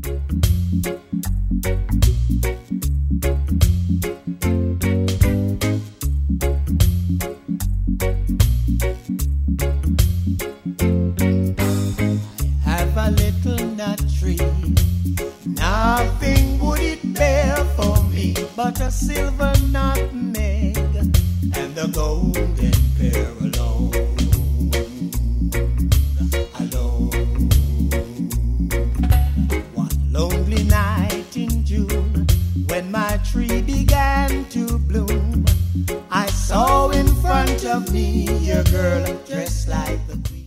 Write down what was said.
Have a little nut tree, nothing would it bear for me but a silver nutmeg and the golden pear alone. One lonely night in June, when my tree began to bloom, I saw in front of me a girl dressed like the queen.